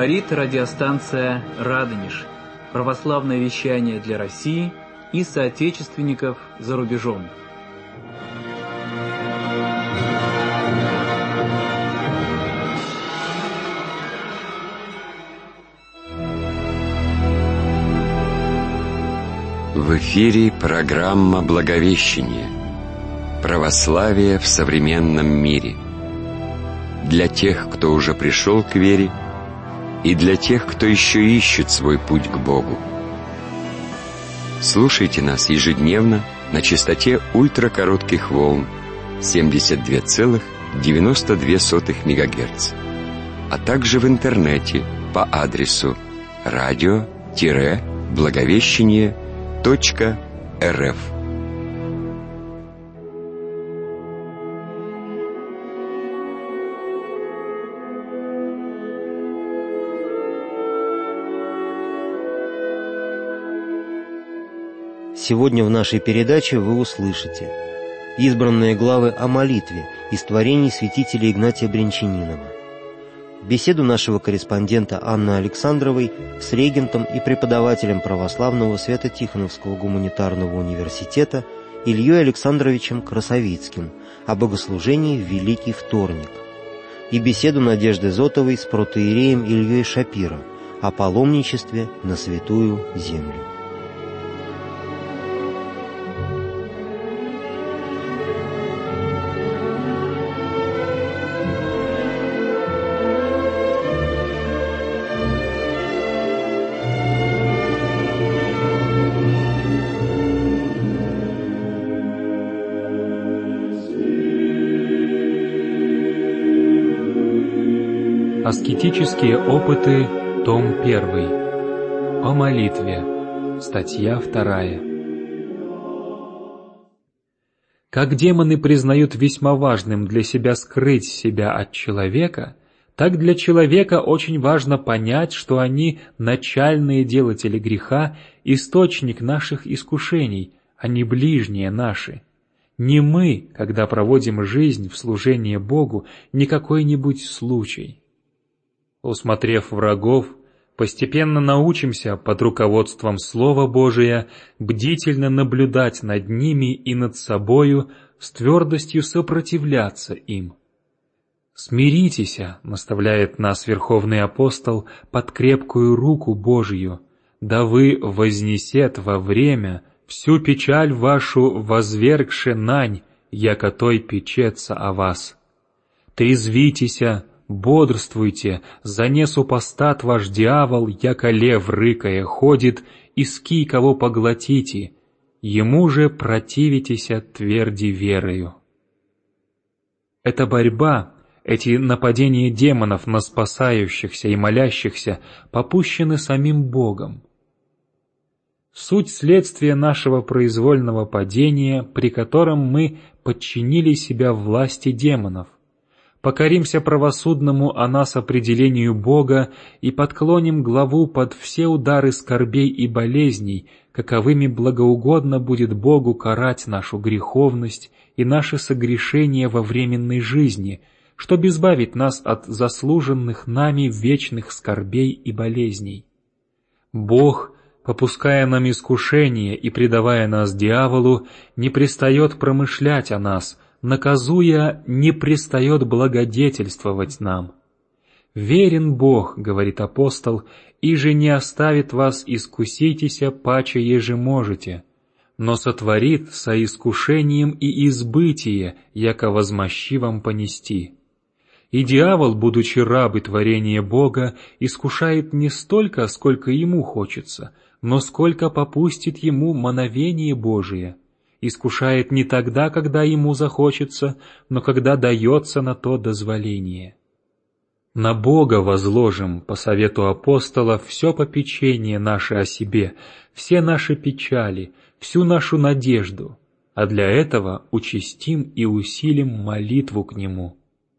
Говорит радиостанция «Радонеж». Православное вещание для России и соотечественников за рубежом. В эфире программа «Благовещение. Православие в современном мире». Для тех, кто уже пришел к вере, и для тех, кто еще ищет свой путь к Богу. Слушайте нас ежедневно на частоте ультракоротких волн 72,92 МГц, а также в интернете по адресу radio-благовещение.рф. Сегодня в нашей передаче вы услышите избранные главы о молитве из творений святителя Игнатия Брянчанинова, беседу нашего корреспондента Анны Александровой с регентом и преподавателем православного Свято-Тихоновского гуманитарного университета Ильей Александровичем Красовицким о богослужении в Великий Вторник, и беседу Надежды Зотовой с протоиереем Ильей Шапиро о паломничестве на Святую Землю. Аскетические опыты, том 1. О молитве. Статья 2. Как демоны признают весьма важным для себя скрыть себя от человека, так для человека очень важно понять, что они начальные делатели греха, источник наших искушений, а не ближние наши. Не мы, когда проводим жизнь в служении Богу, не какой-нибудь случай. Усмотрев врагов, постепенно научимся под руководством Слова Божия бдительно наблюдать над ними и над собою, с твердостью сопротивляться им. «Смиритесь», — наставляет нас Верховный Апостол, «под крепкую руку Божию, да вы вознесет во время всю печаль вашу возвергши нань, яко той печется о вас. Трезвитеся, бодрствуйте, за супостат ваш дьявол, яко лев рыкая ходит, иски кого поглотите, ему же противитеся тверди верою». Эта борьба, эти нападения демонов на спасающихся и молящихся попущены самим Богом. Суть следствия нашего произвольного падения, при котором мы подчинили себя власти демонов. Покоримся правосудному о нас определению Бога и подклоним главу под все удары скорбей и болезней, каковыми благоугодно будет Богу карать нашу греховность и наши согрешения во временной жизни, чтобы избавить нас от заслуженных нами вечных скорбей и болезней. Бог, попуская нам искушение и предавая нас дьяволу, не пристает промышлять о нас, наказуя, не пристает благодетельствовать нам. «Верен Бог, — говорит апостол, — и же не оставит вас искуситеся, паче еже можете, но сотворит со искушением и избытие, яко возмощи вам понести». И дьявол, будучи рабы творения Бога, искушает не столько, сколько ему хочется, но сколько попустит ему мановение Божие. Искушает не тогда, когда ему захочется, но когда дается на то дозволение. На Бога возложим, по совету апостола, все попечение наше о себе, все наши печали, всю нашу надежду, а для этого участим и усилим молитву к Нему.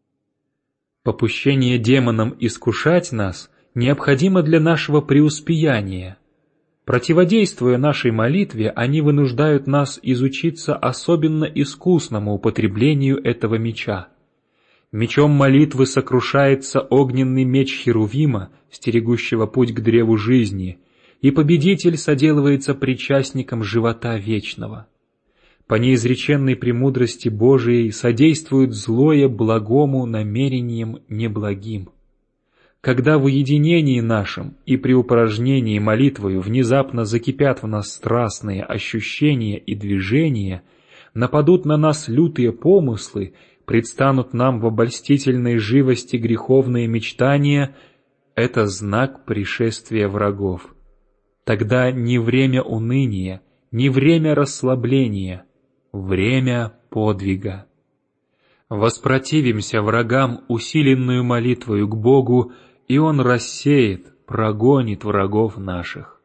Попущение демонам искушать нас необходимо для нашего преуспеяния. Противодействуя нашей молитве, они вынуждают нас изучиться особенно искусному употреблению этого меча. Мечом молитвы сокрушается огненный меч Херувима, стерегущего путь к древу жизни, и победитель соделывается причастником живота вечного. По неизреченной премудрости Божией содействует злое благому намерением неблагим. Когда в уединении нашем и при упражнении молитвою внезапно закипят в нас страстные ощущения и движения, нападут на нас лютые помыслы, предстанут нам в обольстительной живости греховные мечтания, это знак пришествия врагов. Тогда не время уныния, не время расслабления, время подвига. Воспротивимся врагам усиленную молитвою к Богу, и Он рассеет, прогонит врагов наших.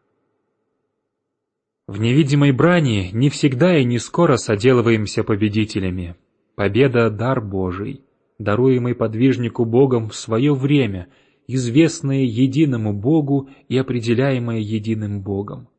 В невидимой брани не всегда и не скоро соделываемся победителями. Победа — дар Божий, даруемый подвижнику Богом в свое время, известное единому Богу и определяемое единым Богом.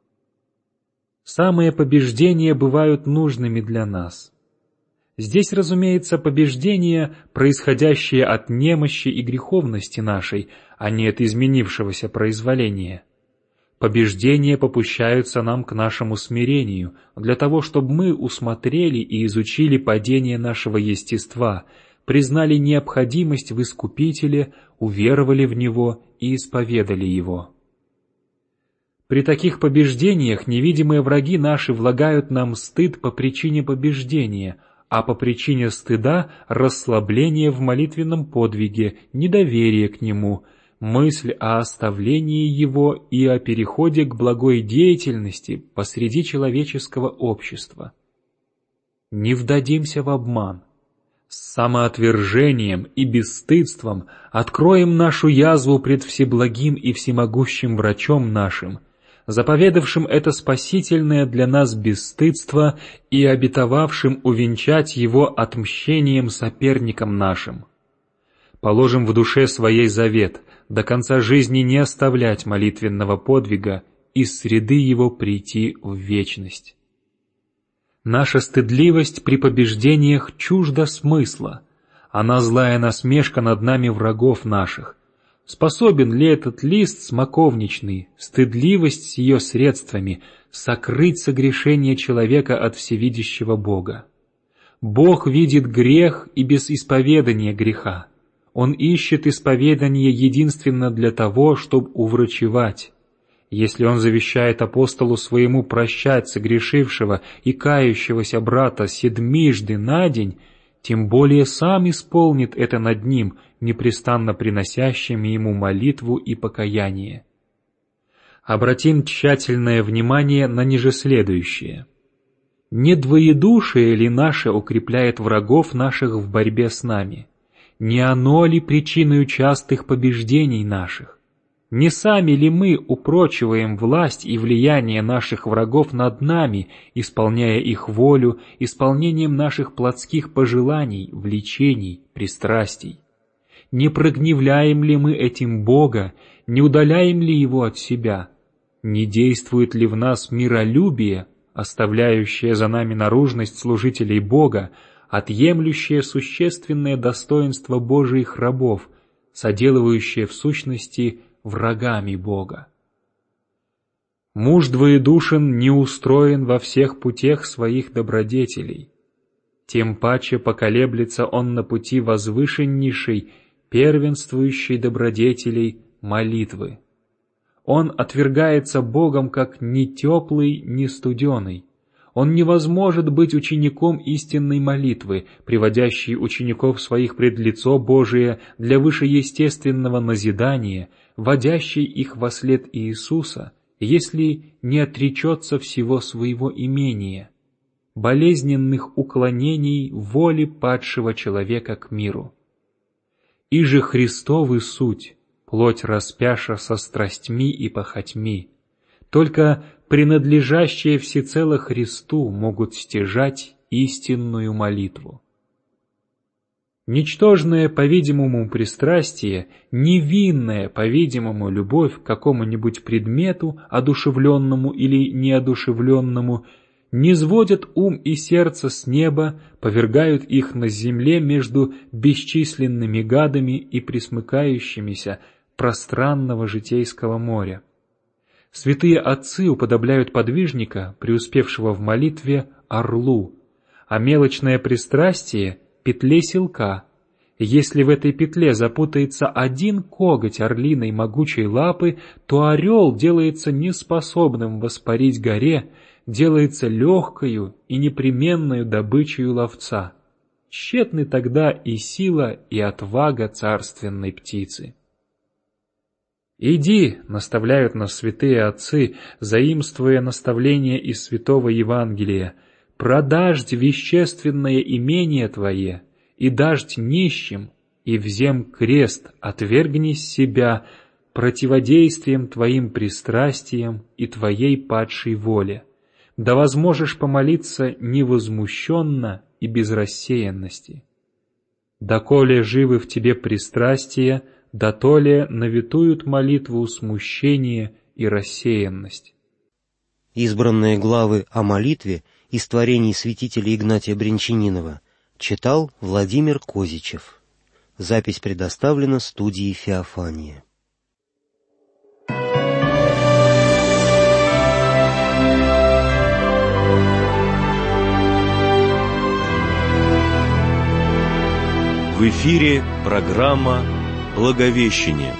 Самые побеждения бывают нужными для нас. Здесь, разумеется, побеждения, происходящие от немощи и греховности нашей, а не от изменившегося произволения. Побеждения попущаются нам к нашему смирению, для того, чтобы мы усмотрели и изучили падение нашего естества, признали необходимость в Искупителе, уверовали в Него и исповедали Его. При таких побеждениях невидимые враги наши влагают нам стыд по причине побеждения, а по причине стыда — расслабление в молитвенном подвиге, недоверие к нему, мысль о оставлении его и о переходе к благой деятельности посреди человеческого общества. Не вдадимся в обман. С самоотвержением и бесстыдством откроем нашу язву пред всеблагим и всемогущим врачом нашим, заповедавшим это спасительное для нас бесстыдство и обетовавшим увенчать его отмщением соперникам нашим. Положим в душе своей завет — до конца жизни не оставлять молитвенного подвига, из среды его прийти в вечность. Наша стыдливость при побеждениях чужда смысла, она злая насмешка над нами врагов наших. Способен ли этот лист смоковничный, стыдливость с ее средствами, сокрыть согрешение человека от всевидящего Бога? Бог видит грех и без исповедания греха. Он ищет исповедание единственно для того, чтобы уврачевать. Если Он завещает апостолу своему прощать согрешившего и кающегося брата седмижды на день, тем более сам исполнит это над ним, непрестанно приносящими ему молитву и покаяние. Обратим тщательное внимание на нижеследующее. Не двоедушие ли наше укрепляет врагов наших в борьбе с нами? Не оно ли причиною частых побеждений наших? Не сами ли мы упрочиваем власть и влияние наших врагов над нами, исполняя их волю, исполнением наших плотских пожеланий, влечений, пристрастий? Не прогневляем ли мы этим Бога, не удаляем ли Его от себя? Не действует ли в нас миролюбие, оставляющее за нами наружность служителей Бога, отъемлющее существенное достоинство Божиих рабов, соделывающее в сущности врагами Бога? Муж двоедушен не устроен во всех путях своих добродетелей, тем паче поколеблется он на пути возвышеннейшей, первенствующей добродетелей молитвы. Он отвергается Богом как ни теплый, ни студеный. Он не возможет быть учеником истинной молитвы, приводящей учеников своих пред лицо Божие для вышеестественного назидания, водящей их вослед Иисуса, если не отречется всего своего имения, болезненных уклонений воли падшего человека к миру. Иже Христовы суть, плоть распяша со страстьми и похотьми, только принадлежащие всецело Христу могут стяжать истинную молитву. Ничтожное, по-видимому, пристрастие, невинная, по-видимому, любовь к какому-нибудь предмету, одушевленному или неодушевленному, низводят ум и сердце с неба, повергают их на земле между бесчисленными гадами и пресмыкающимися пространного житейского моря. Святые отцы уподобляют подвижника, преуспевшего в молитве, орлу, а мелочное пристрастие — петле селка. Если в этой петле запутается один коготь орлиной могучей лапы, то орел делается неспособным воспарить горе, делается легкою и непременною добычею ловца. Тщетны тогда и сила, и отвага царственной птицы. «Иди», — наставляют нас святые отцы, заимствуя наставления из Святого Евангелия, «продажь вещественное имение твое, и дашь нищим, и взем крест, отвергни себя противодействием твоим пристрастиям и твоей падшей воле, да возможешь помолиться невозмущенно и без рассеянности. Доколе живы в тебе пристрастия, дотоле наветуют молитву смущение и рассеянность». Избранные главы о молитве из творений святителя Игнатия Брянчанинова читал Владимир Козичев. Запись предоставлена студией «Феофания». В эфире программа «Благовещение».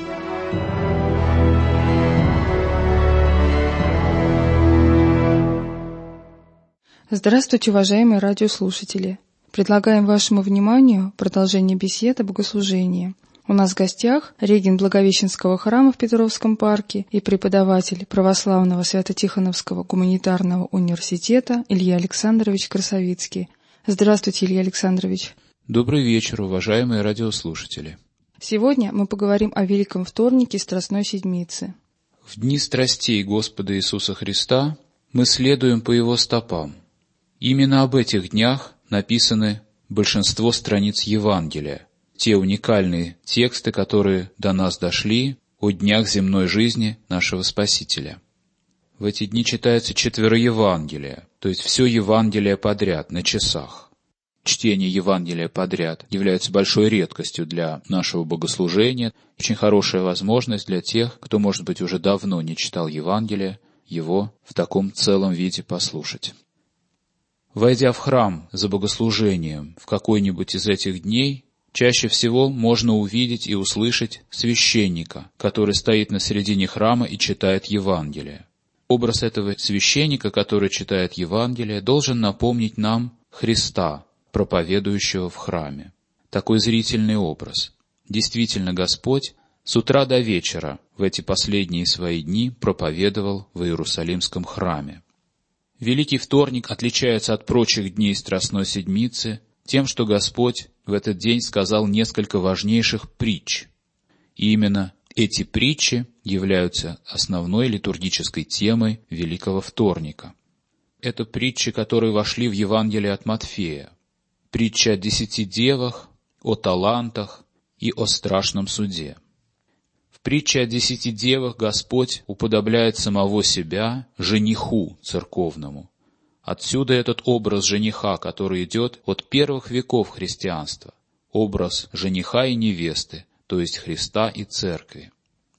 Здравствуйте, уважаемые радиослушатели! Предлагаем вашему вниманию продолжение бесед о богослужении. У нас в гостях регент Благовещенского храма в Петровском парке и преподаватель Православного Свято-Тихоновского гуманитарного университета Илья Александрович Красовицкий. Здравствуйте, Илья Александрович! Добрый вечер, уважаемые радиослушатели! Сегодня мы поговорим о Великом Вторнике Страстной Седмицы. В дни страстей Господа Иисуса Христа мы следуем по Его стопам. Именно об этих днях написаны большинство страниц Евангелия, те уникальные тексты, которые до нас дошли о днях земной жизни нашего Спасителя. В эти дни читается 4 Евангелия, то есть все Евангелие подряд, на часах. Чтение Евангелия подряд является большой редкостью для нашего богослужения, очень хорошая возможность для тех, кто, может быть, уже давно не читал Евангелие, его в таком целом виде послушать. Войдя в храм за богослужением в какой-нибудь из этих дней, чаще всего можно увидеть и услышать священника, который стоит на середине храма и читает Евангелие. Образ этого священника, который читает Евангелие, должен напомнить нам Христа, проповедующего в храме. Такой зрительный образ. Действительно, Господь с утра до вечера в эти последние свои дни проповедовал в Иерусалимском храме. Великий Вторник отличается от прочих дней Страстной Седмицы тем, что Господь в этот день сказал несколько важнейших притч. И именно эти притчи являются основной литургической темой Великого Вторника. Это притчи, которые вошли в Евангелие от Матфея. Притча о 10 девах, о талантах и о страшном суде. В притче о 10 девах Господь уподобляет самого себя жениху церковному. Отсюда этот образ жениха, который идет от первых веков христианства. Образ жениха и невесты, то есть Христа и Церкви.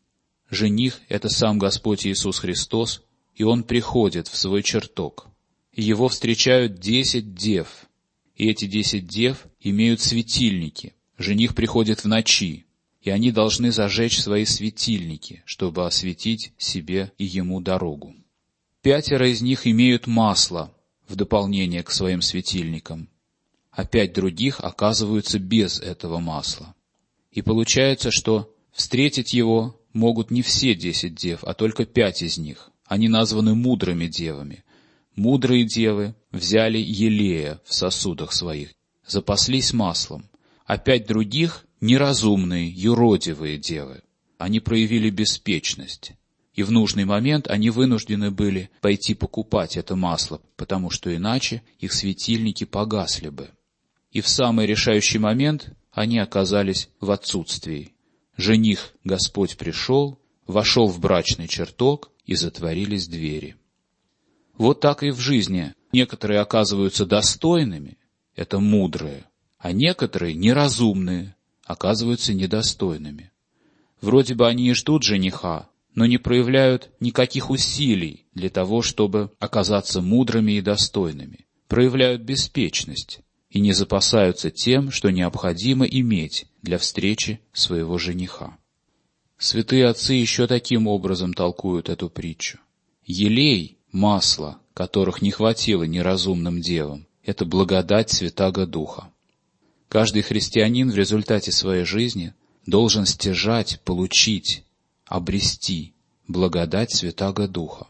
Жених — это сам Господь Иисус Христос, и Он приходит в свой чертог. И Его встречают 10 дев. И эти 10 дев имеют светильники. Жених приходит в ночи, и они должны зажечь свои светильники, чтобы осветить себе и ему дорогу. 5 из них имеют масло в дополнение к своим светильникам, а 5 других оказываются без этого масла. И получается, что встретить его могут не все 10 дев, а только 5 из них. Они названы мудрыми девами. Мудрые девы взяли елея в сосудах своих, запаслись маслом, а 5 других — неразумные, юродивые девы. Они проявили беспечность, и в нужный момент они вынуждены были пойти покупать это масло, потому что иначе их светильники погасли бы. И в самый решающий момент они оказались в отсутствии. Жених Господь пришел, вошел в брачный чертог, и затворились двери. Вот так и в жизни некоторые оказываются достойными, это мудрые, а некоторые неразумные оказываются недостойными. Вроде бы они и ждут жениха, но не проявляют никаких усилий для того, чтобы оказаться мудрыми и достойными, проявляют беспечность и не запасаются тем, что необходимо иметь для встречи своего жениха. Святые отцы еще таким образом толкуют эту притчу. Елей, масло, которых не хватило неразумным девам, это благодать Святаго Духа. Каждый христианин в результате своей жизни должен стяжать, получить, обрести благодать Святаго Духа.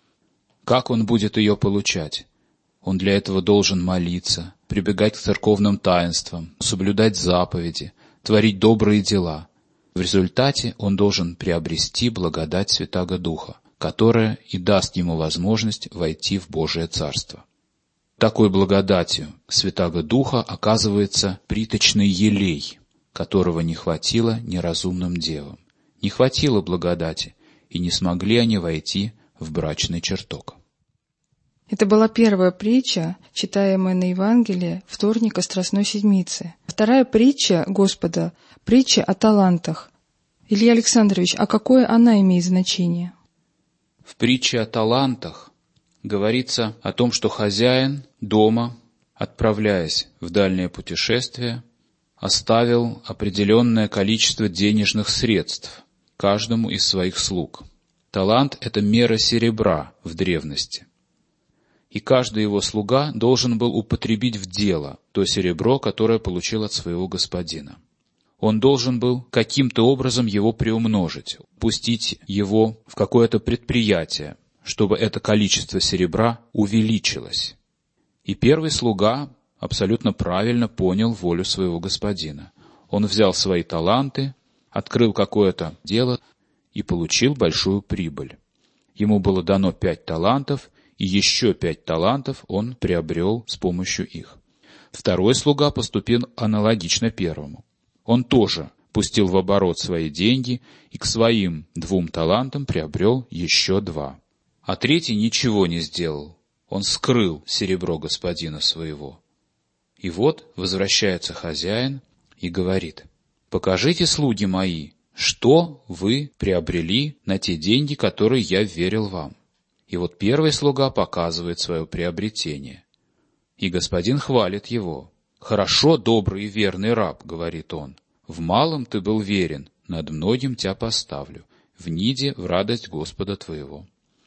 Как он будет ее получать? Он для этого должен молиться, прибегать к церковным таинствам, соблюдать заповеди, творить добрые дела. В результате он должен приобрести благодать Святаго Духа, которая и даст ему возможность войти в Божие Царство. Такой благодатью Святаго Духа оказывается приточный елей, которого не хватило неразумным девам. Не хватило благодати, и не смогли они войти в брачный чертог. Это была первая притча, читаемая на Евангелие вторника Страстной Седмицы. Вторая притча Господа — притча о талантах. Илья Александрович, а какое она имеет значение? В притче о талантах говорится о том, что хозяин дома, отправляясь в дальнее путешествие, оставил определенное количество денежных средств каждому из своих слуг. Талант — это мера серебра в древности. И каждый его слуга должен был употребить в дело то серебро, которое получил от своего господина. Он должен был каким-то образом его приумножить, пустить его в какое-то предприятие, чтобы это количество серебра увеличилось. И первый слуга абсолютно правильно понял волю своего господина. Он взял свои таланты, открыл какое-то дело и получил большую прибыль. Ему было дано 5 талантов, и еще 5 талантов он приобрел с помощью их. Второй слуга поступил аналогично первому. Он тоже пустил в оборот свои деньги и к своим 2 талантам приобрел еще 2. А третий ничего не сделал. Он скрыл серебро господина своего. И вот возвращается хозяин и говорит: «Покажите, слуги мои, что вы приобрели на те деньги, которые я верил вам». И вот первый слуга показывает свое приобретение. И господин хвалит его. «Хорошо, добрый и верный раб», — говорит он, — «в малом ты был верен, над многим тебя поставлю, вниде в радость Господа твоего».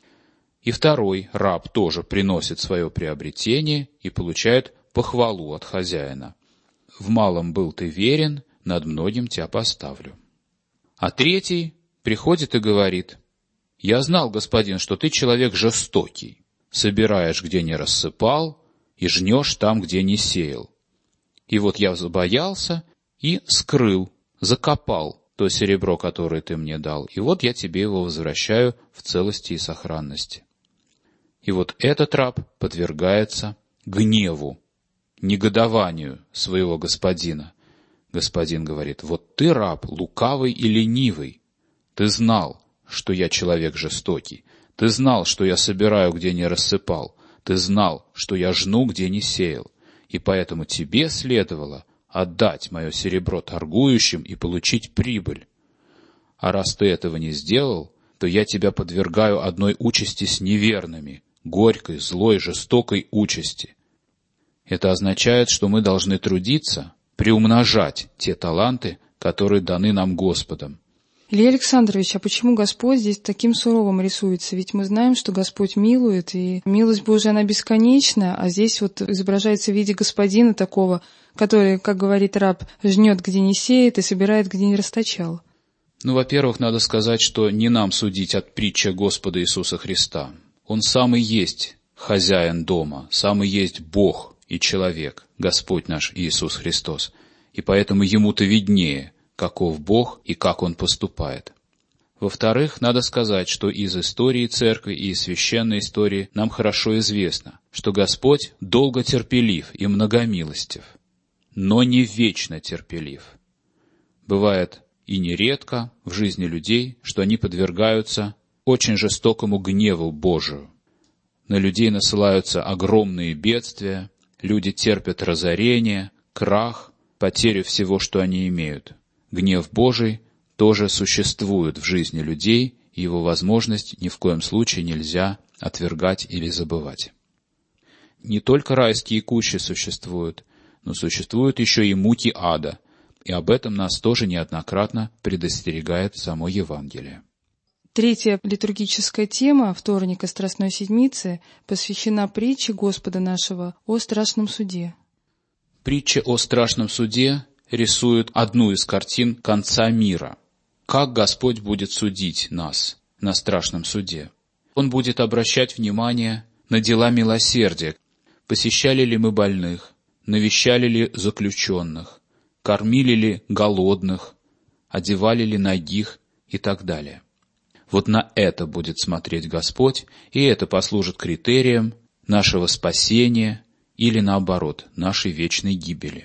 И второй раб тоже приносит свое приобретение и получает похвалу от хозяина. «В малом был ты верен, над многим тебя поставлю». А третий приходит и говорит: «Я знал, господин, что ты человек жестокий, собираешь, где не рассыпал, и жнешь там, где не сеял. И вот я забоялся и скрыл, закопал то серебро, которое ты мне дал, и вот я тебе его возвращаю в целости и сохранности». И вот этот раб подвергается гневу, негодованию своего господина. Господин говорит: «Вот ты, раб, лукавый и ленивый, ты знал, что я человек жестокий, ты знал, что я собираю, где не рассыпал, ты знал, что я жну, где не сеял, и поэтому тебе следовало отдать мое серебро торгующим и получить прибыль. А раз ты этого не сделал, то я тебя подвергаю одной участи с неверными, горькой, злой, жестокой участи». Это означает, что мы должны трудиться, приумножать те таланты, которые даны нам Господом. Илья Александрович, а почему Господь здесь таким суровым рисуется? Ведь мы знаем, что Господь милует, и милость Божия, она бесконечна, а здесь вот изображается в виде господина такого, который, как говорит раб, жнет, где не сеет, и собирает, где не расточал. Во-первых, надо сказать, что не нам судить от притчи Господа Иисуса Христа. Он сам и есть хозяин дома, сам и есть Бог и человек, Господь наш Иисус Христос. И поэтому Ему-то виднее, каков Бог и как Он поступает. Во-вторых, надо сказать, что из истории Церкви и из священной истории нам хорошо известно, что Господь долго терпелив и многомилостив, но не вечно терпелив. Бывает и нередко в жизни людей, что они подвергаются очень жестокому гневу Божию. на людей насылаются огромные бедствия, люди терпят разорение, крах, потерю всего, что они имеют. Гнев Божий тоже существует в жизни людей, и его возможность ни в коем случае нельзя отвергать или забывать. Не только райские кущи существуют, но существуют еще и муки ада, и об этом нас тоже неоднократно предостерегает само Евангелие. Третья литургическая тема вторника Страстной Седмицы посвящена притче Господа нашего о страшном суде. Притча о страшном суде рисует одну из картин конца мира. Как Господь будет судить нас на страшном суде? Он будет обращать внимание на дела милосердия. Посещали ли мы больных, навещали ли заключенных, кормили ли голодных, одевали ли нагих и так далее. Вот на это будет смотреть Господь, и это послужит критерием нашего спасения или, наоборот, нашей вечной гибели.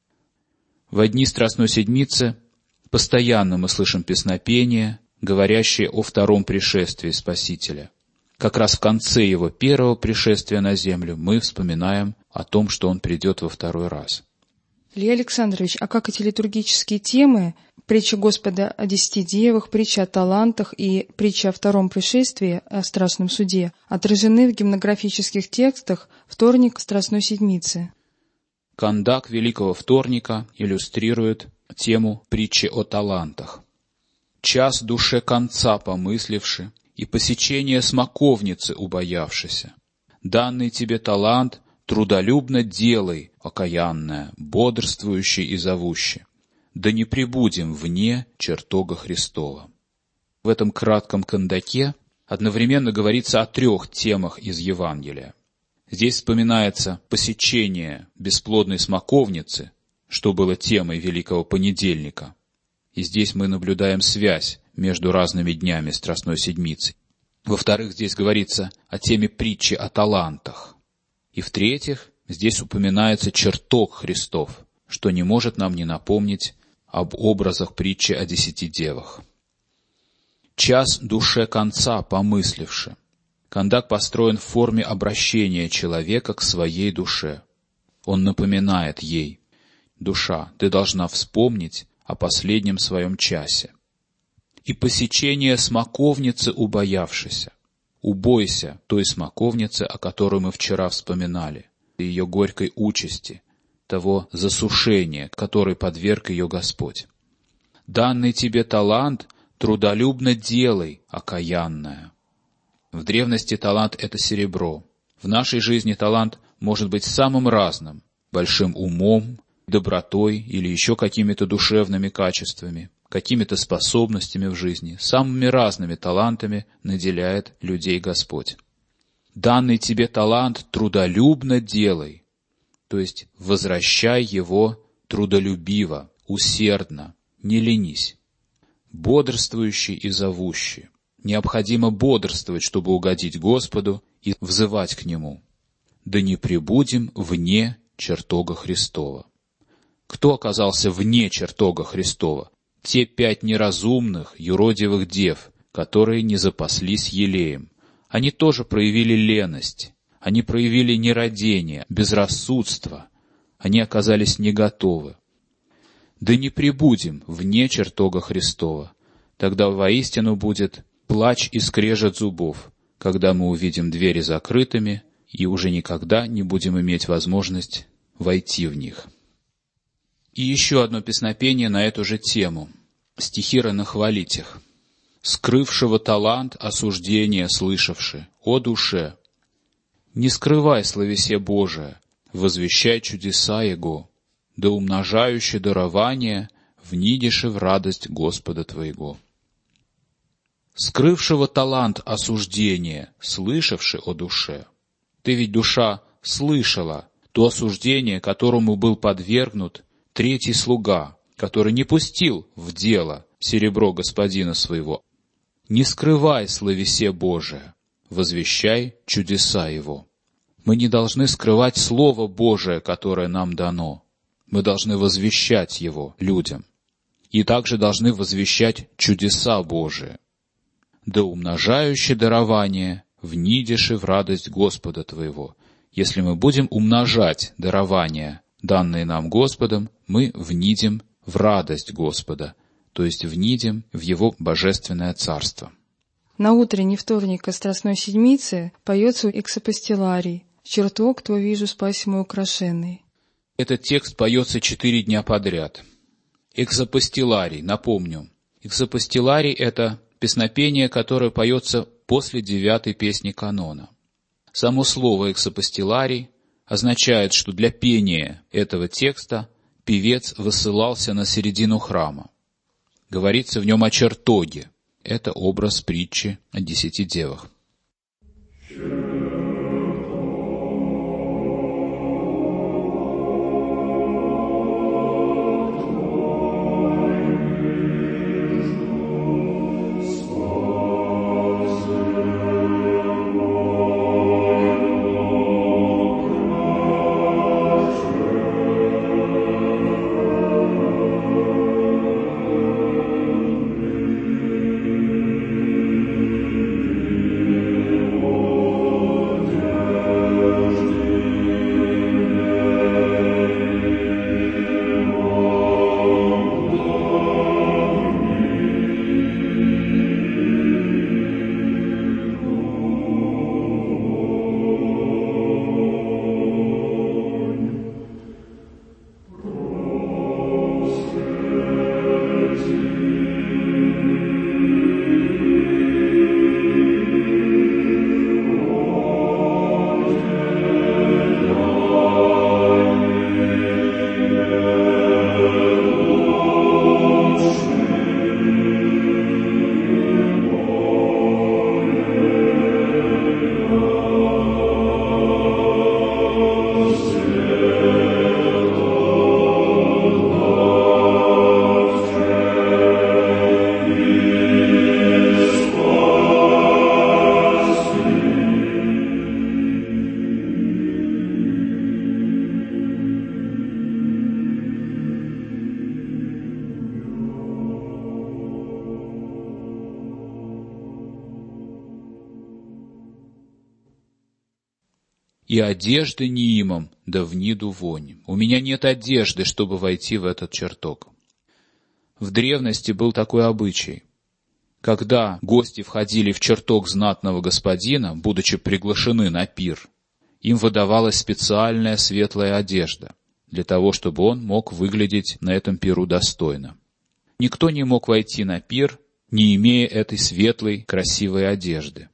В дни Страстной Седмицы постоянно мы слышим песнопения, говорящие о втором пришествии Спасителя. Как раз в конце его первого пришествия на землю мы вспоминаем о том, что он придет во второй раз. Илья Александрович, а как эти литургические темы, притча Господа о 10 девах, притча о талантах и притча о втором пришествии, о страшном суде, отражены в гимнографических текстах вторник Страстной Седмицы? Кондак Великого Вторника иллюстрирует тему притчи о талантах. «Час душе конца помысливши, и посечение смоковницы убоявшися. Данный тебе талант трудолюбно делай, окаянная, бодрствующий и зовущий. Да не пребудем вне чертога Христова». В этом кратком кондаке одновременно говорится о 3 темах из Евангелия. Здесь вспоминается посечение бесплодной смоковницы, что было темой Великого Понедельника. И здесь мы наблюдаем связь между разными днями Страстной Седмицы. Во-вторых, здесь говорится о теме притчи о талантах. И в-третьих, здесь упоминается чертог Христов, что не может нам не напомнить об образах притчи о 10 девах. «Час душе конца помысливши». Кондак построен в форме обращения человека к своей душе. Он напоминает ей: «Душа, ты должна вспомнить о последнем своем часе. И посечение смоковницы убоявшися. Убойся той смоковницы, о которой мы вчера вспоминали, ее горькой участи, того засушения, которой подверг ее Господь. Данный тебе талант трудолюбно делай, окаянная». В древности талант — это серебро. В нашей жизни талант может быть самым разным: большим умом, добротой или еще какими-то душевными качествами, какими-то способностями в жизни. Самыми разными талантами наделяет людей Господь. Данный тебе талант трудолюбно делай, то есть возвращай его трудолюбиво, усердно, не ленись. Бодрствующий и зовущий. Необходимо бодрствовать, чтобы угодить Господу и взывать к Нему. Да не пребудем вне чертога Христова. Кто оказался вне чертога Христова? Те 5 неразумных, юродивых дев, которые не запаслись елеем. Они тоже проявили леность, они проявили нерадение, безрассудство, они оказались не готовы. Да не пребудем вне чертога Христова, тогда воистину будет плач и скрежет зубов, когда мы увидим двери закрытыми и уже никогда не будем иметь возможность войти в них. И еще одно песнопение на эту же тему. Стихи Ранохвалитих. «Скрывшего талант осуждения слышавши, о душе! Не скрывай словесе Божие, возвещай чудеса Его, да умножающее дарование внидиши в радость Господа твоего». Скрывшего талант осуждения, слышавши о душе. Ты ведь, душа, слышала то осуждение, которому был подвергнут 3-й слуга, который не пустил в дело серебро господина своего. Не скрывай словесе Божие, возвещай чудеса Его. Мы не должны скрывать Слово Божие, которое нам дано. Мы должны возвещать его людям. И также должны возвещать чудеса Божие. Да умножающее дарование внидишь и в радость Господа твоего». Если мы будем умножать дарования, данные нам Господом, мы внидим в радость Господа, то есть внидим в Его божественное царство. На утренний вторник Страстной Седмицы поется эксапостиларий «Чертог твой вижу, спаси мой украшенный». Этот текст поется 4 дня подряд. Эксапостиларий, напомню. Эксапостиларий — это песнопение, которое поется после 9-й песни канона. Само слово «эксапостиларий» означает, что для пения этого текста певец высылался на середину храма. Говорится в нем о чертоге. Это образ притчи о 10 девах. «И одежды не имам, да вниду вонь». У меня нет одежды, чтобы войти в этот чертог. В древности был такой обычай. Когда гости входили в чертог знатного господина, будучи приглашены на пир, им выдавалась специальная светлая одежда, для того, чтобы он мог выглядеть на этом пиру достойно. Никто не мог войти на пир, не имея этой светлой, красивой одежды.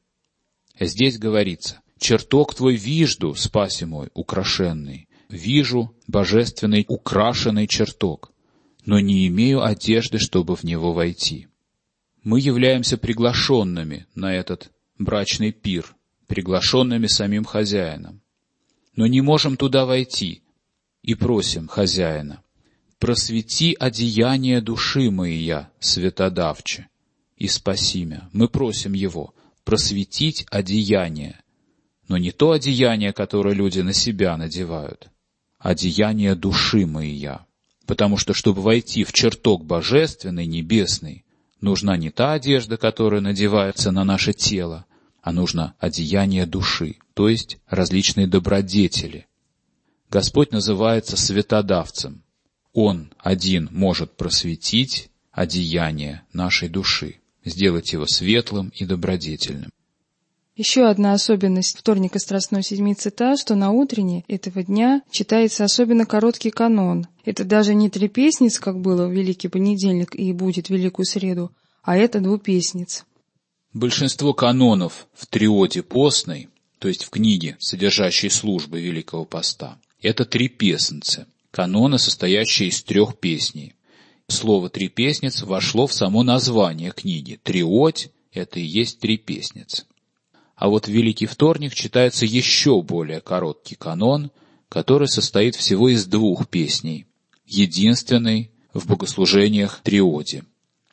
Здесь говорится: «Чертог твой вижду, спаси мой, украшенный». Вижу божественный украшенный чертог, но не имею одежды, чтобы в него войти. Мы являемся приглашенными на этот брачный пир, приглашенными самим хозяином, но не можем туда войти и просим хозяина: «Просвети одеяние души моя, святодавче, и спаси мя». Мы просим его просветить одеяние, но не то одеяние, которое люди на себя надевают, а одеяние души моя. Потому что, чтобы войти в чертог божественный, небесный, нужна не та одежда, которая надевается на наше тело, а нужно одеяние души, то есть различные добродетели. Господь называется светодавцем. Он один может просветить одеяние нашей души, сделать его светлым и добродетельным. Еще одна особенность вторника Страстной Седмицы та, что на утренне этого дня читается особенно короткий канон. Это даже не 3 песниц, как было в Великий Понедельник и будет в Великую Среду, а это 2 песниц. Большинство канонов в триоде постной, то есть в книге, содержащей службы Великого Поста, это 3 песницы, каноны, состоящие из 3 песней. Слово 3 песниц вошло в само название книги. Триодь — это и есть 3 песницы. А вот в Великий Вторник читается еще более короткий канон, который состоит всего из 2 песней, единственный в богослужениях триоде.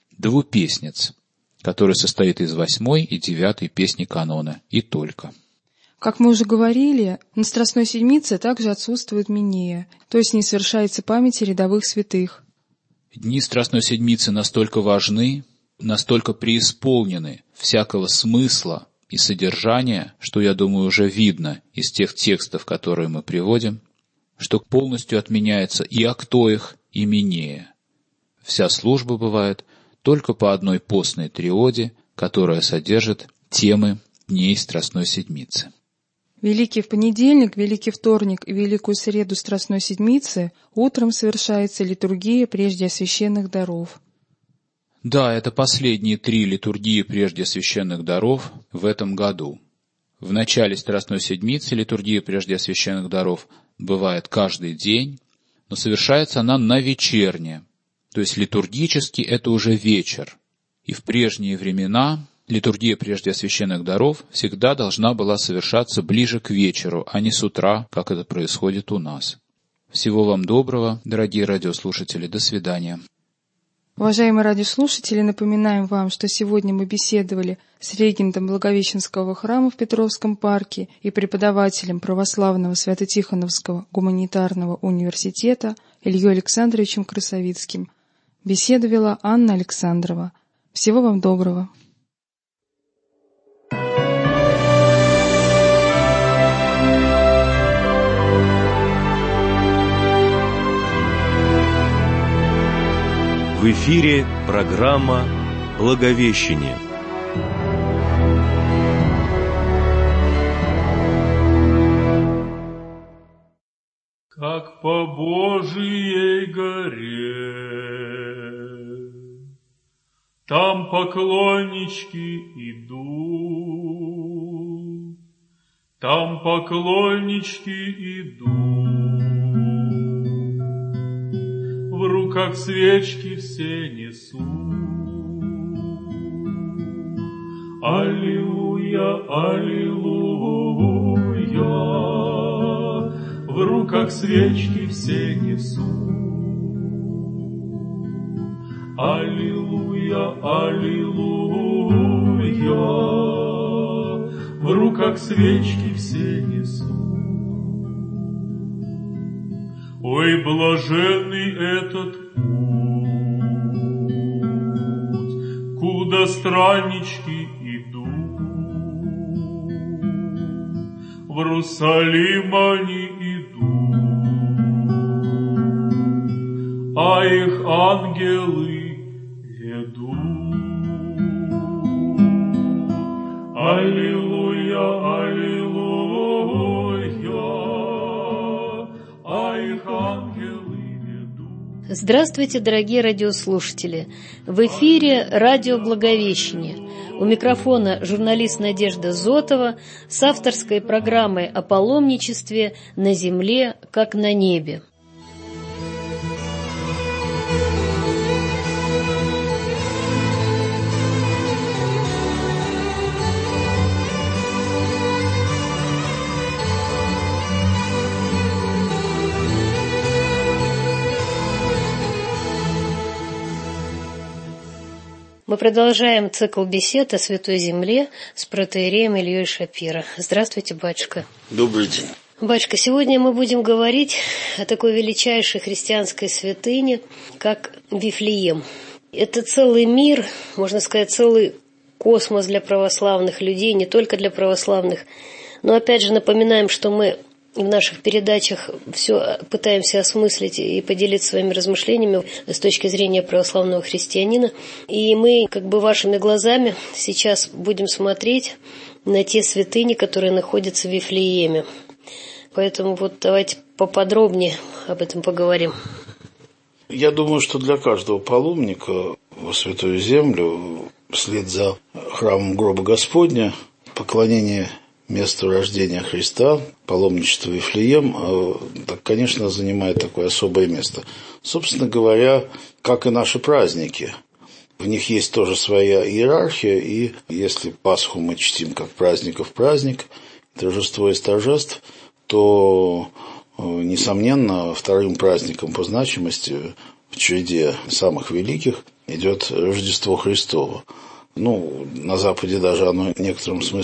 2 песниц, который состоит из 8 и 9 песни канона, и только. Как мы уже говорили, на Страстной Седмице также отсутствует Минея, то есть не совершается память рядовых святых. Дни Страстной Седмицы настолько важны, настолько преисполнены всякого смысла, и содержание, что, я думаю, уже видно из тех текстов, которые мы приводим, что полностью отменяется и актоих, и минея. Вся служба бывает только по одной постной триоде, которая содержит темы дней Страстной Седмицы. Великий в понедельник, Великий вторник и Великую среду Страстной Седмицы утром совершается литургия прежде священных даров. Да, это последние 3 литургии прежде священных даров в этом году. В начале Страстной Седмицы литургия прежде священных даров бывает каждый день, но совершается она на вечерне, то есть литургически это уже вечер. И в прежние времена литургия прежде священных даров всегда должна была совершаться ближе к вечеру, а не с утра, как это происходит у нас. Всего вам доброго, дорогие радиослушатели, до свидания. Уважаемые радиослушатели, напоминаем вам, что сегодня мы беседовали с регентом Благовещенского храма в Петровском парке и преподавателем православного Свято-Тихоновского гуманитарного университета Ильей Александровичем Красовицким. Беседу вела Анна Александрова. Всего вам доброго. В эфире программа «Благовещение». Как по Божией горе, там поклоннички идут, там поклоннички идут. В руках свечки все несут. Аллилуйя, аллилуйя. В руках свечки все несут. Аллилуйя, аллилуйя. В руках свечки все несут. Ой, блаженный этот путь, куда страннички идут. В Иерусалим они идут, а их ангелы ведут. Аллилуйя, аллилуйя, а их ангелы ведут. Здравствуйте, дорогие радиослушатели! В эфире радио «Благовещение». У микрофона журналист Надежда Зотова с авторской программой о паломничестве на земле, как на небе. Мы продолжаем цикл бесед о Святой Земле с протоиереем Ильей Шапиро. Здравствуйте, батюшка. Добрый день. Батюшка, сегодня мы будем говорить о такой величайшей христианской святыне, как Вифлеем. Это целый мир, можно сказать, целый космос для православных людей, не только для православных. Но опять же напоминаем, что мы в наших передачах все пытаемся осмыслить и поделиться своими размышлениями с точки зрения православного христианина. И мы как бы вашими глазами сейчас будем смотреть на те святыни, которые находятся в Вифлееме. Поэтому вот давайте поподробнее об этом поговорим. Я думаю, что для каждого паломника во Святую Землю, вслед за храмом гроба Господня, поклонение месту рождения Христа, паломничество Вифлеем, так, конечно, занимает такое особое место. Собственно говоря, как и наши праздники. В них есть тоже своя иерархия, и если Пасху мы чтим как праздников праздник, торжество из торжеств, то, несомненно, вторым праздником по значимости в череде самых великих идет Рождество Христово. На Западе даже оно в некотором смысле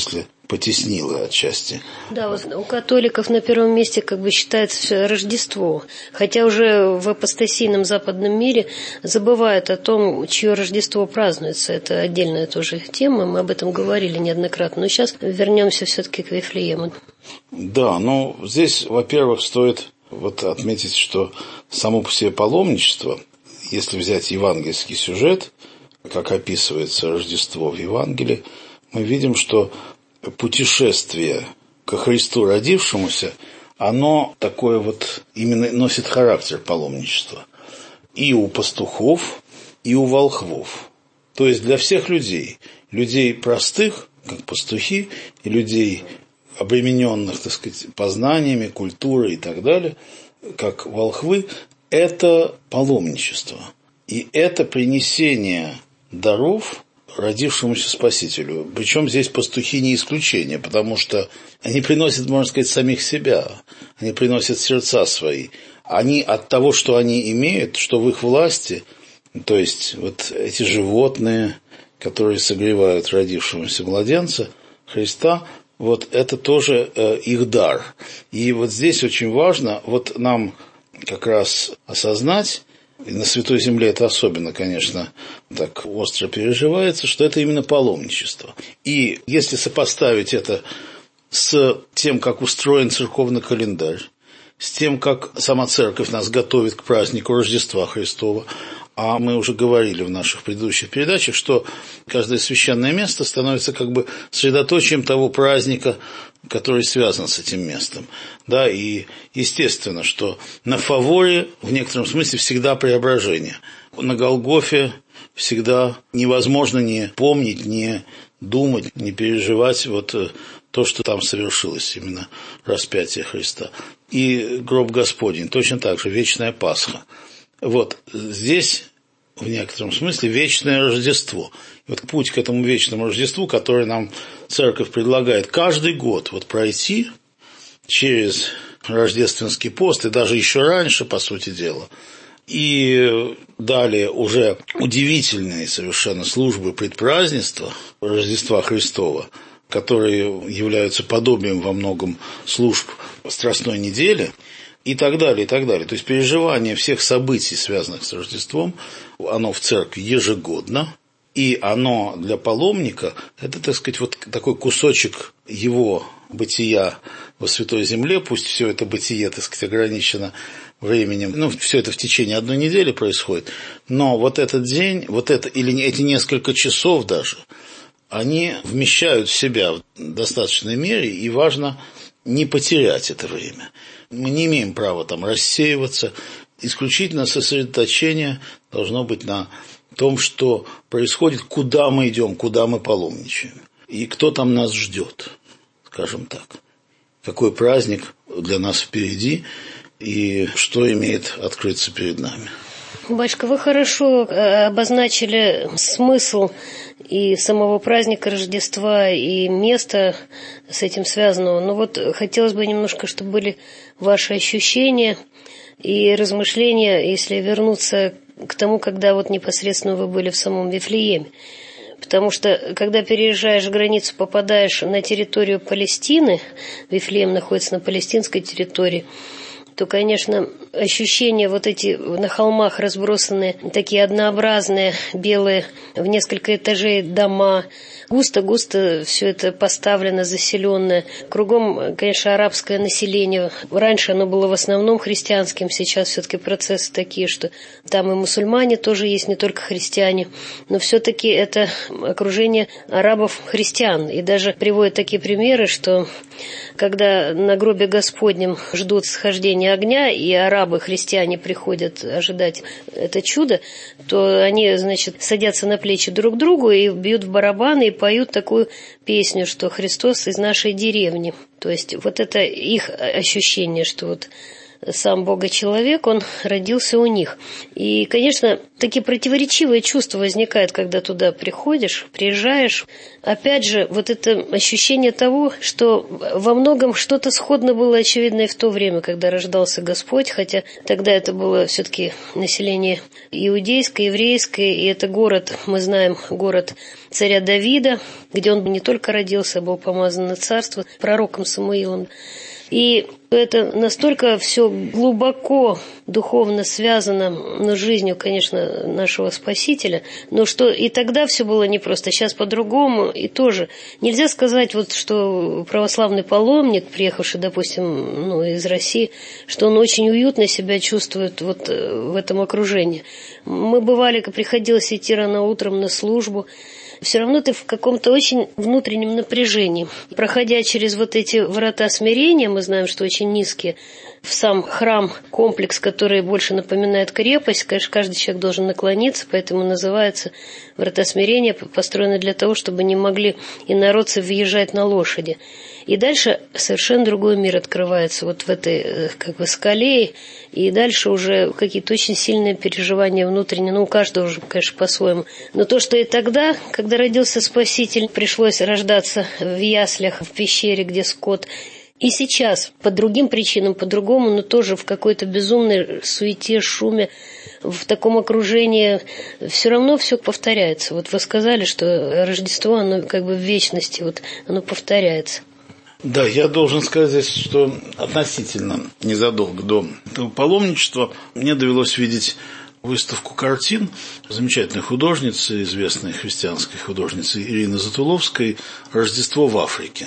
потеснило отчасти. Да, вот у католиков на первом месте как бы считается Рождество, хотя уже в апостасийном западном мире забывают о том, чье Рождество празднуется. Это отдельная тоже тема, мы об этом говорили неоднократно. Но сейчас вернемся все-таки к Вифлеему. Да, ну здесь, во-первых, стоит вот отметить, что само по себе паломничество, если взять евангельский сюжет, как описывается Рождество в Евангелии, мы видим, что путешествие ко Христу родившемуся, оно такое вот именно носит характер паломничества. И у пастухов, и у волхвов. То есть для всех людей, людей простых, как пастухи, и людей, обремененных, так сказать, познаниями, культурой и так далее, как волхвы, это паломничество. И это принесение даров родившемуся Спасителю. Причем здесь пастухи не исключение, потому что они приносят, можно сказать, самих себя, они приносят сердца свои. Они от того, что они имеют, что в их власти, то есть вот эти животные, которые согревают родившемуся младенца Христа, вот это тоже их дар. И вот здесь очень важно вот нам как раз осознать, и на Святой Земле это особенно, конечно, так остро переживается, что это именно паломничество. И если сопоставить это с тем, как устроен церковный календарь, с тем, как сама церковь нас готовит к празднику Рождества Христова, а мы уже говорили в наших предыдущих передачах, что каждое священное место становится как бы средоточием того праздника, который связан с этим местом. Да, и естественно, что на Фаворе в некотором смысле всегда преображение. На Голгофе всегда невозможно не помнить, не думать, не переживать вот то, что там совершилось, именно распятие Христа. И гроб Господень, точно так же, вечная Пасха. Вот здесь, в некотором смысле, вечное Рождество. И вот путь к этому вечному Рождеству, который нам Церковь предлагает каждый год вот пройти через рождественский пост, и даже еще раньше, по сути дела, и далее уже удивительные совершенно службы предпразднества Рождества Христова, которые являются подобием во многом служб Страстной недели, и так далее, и так далее. То есть переживание всех событий, связанных с Рождеством, оно в церкви ежегодно, и оно для паломника, это, так сказать, вот такой кусочек его бытия во Святой Земле, пусть все это бытие, так сказать, ограничено временем, ну, все это в течение одной недели происходит, но вот этот день, вот это, или эти несколько часов даже, они вмещают в себя в достаточной мере, и важно не потерять это время. Мы не имеем права там рассеиваться. Исключительно сосредоточение должно быть на том, что происходит, куда мы идем, куда мы паломничаем. И кто там нас ждет, скажем так. Какой праздник для нас впереди и что имеет открыться перед нами. Батюшка, вы хорошо обозначили смысл и самого праздника Рождества, и места с этим связанного. Но вот хотелось бы немножко, чтобы были ваши ощущения и размышления, если вернуться к тому, когда вот непосредственно вы были в самом Вифлееме. Потому что, когда переезжаешь границу, попадаешь на территорию Палестины, Вифлеем находится на палестинской территории, то, конечно, ощущения вот эти на холмах разбросанные, такие однообразные, белые, в несколько этажей дома, густо-густо все это поставлено, заселенное. Кругом, конечно, арабское население. Раньше оно было в основном христианским, сейчас все-таки процессы такие, что там и мусульмане тоже есть, не только христиане. Но все-таки это окружение арабов-христиан. И даже приводят такие примеры, что когда на гробе Господнем ждут схождения огня, и арабы-христиане приходят ожидать это чудо, то они, значит, садятся на плечи друг другу и бьют в барабаны и поют такую песню, что Христос из нашей деревни. То есть вот это их ощущение, что вот сам Бога-человек, он родился у них. И, конечно, такие противоречивые чувства возникают, когда туда приезжаешь. Опять же, вот это ощущение того, что во многом что-то сходно было очевидно и в то время, когда рождался Господь, хотя тогда это было все-таки население иудейское, еврейское, и это город, мы знаем, город царя Давида, где он не только родился, был помазан на царство пророком Самуилом. И это настолько все глубоко духовно связано с жизнью, конечно, нашего Спасителя, но что и тогда все было непросто, сейчас по-другому, и тоже нельзя сказать, вот, что православный паломник, приехавший, допустим, из России, что он очень уютно себя чувствует вот в этом окружении. Мы бывали, приходилось идти рано утром на службу, все равно ты в каком-то очень внутреннем напряжении. Проходя через вот эти врата смирения, мы знаем, что очень низкие, в сам храм, комплекс, который больше напоминает крепость, конечно, каждый человек должен наклониться, поэтому называется врата смирения, построены для того, чтобы не могли инородцы въезжать на лошади. И дальше совершенно другой мир открывается вот в этой скале, и дальше уже какие-то очень сильные переживания внутренние, у каждого уже, конечно, по-своему. Но то, что и тогда, когда родился Спаситель, пришлось рождаться в яслях, в пещере, где скот, и сейчас, по другим причинам, по-другому, но тоже в какой-то безумной суете, шуме, в таком окружении, все равно все повторяется. Вот вы сказали, что Рождество, оно в вечности, оно повторяется. Да, я должен сказать, что относительно незадолго до этого паломничества мне довелось видеть выставку картин замечательной художницы, известной христианской художницы Ирины Затуловской «Рождество в Африке».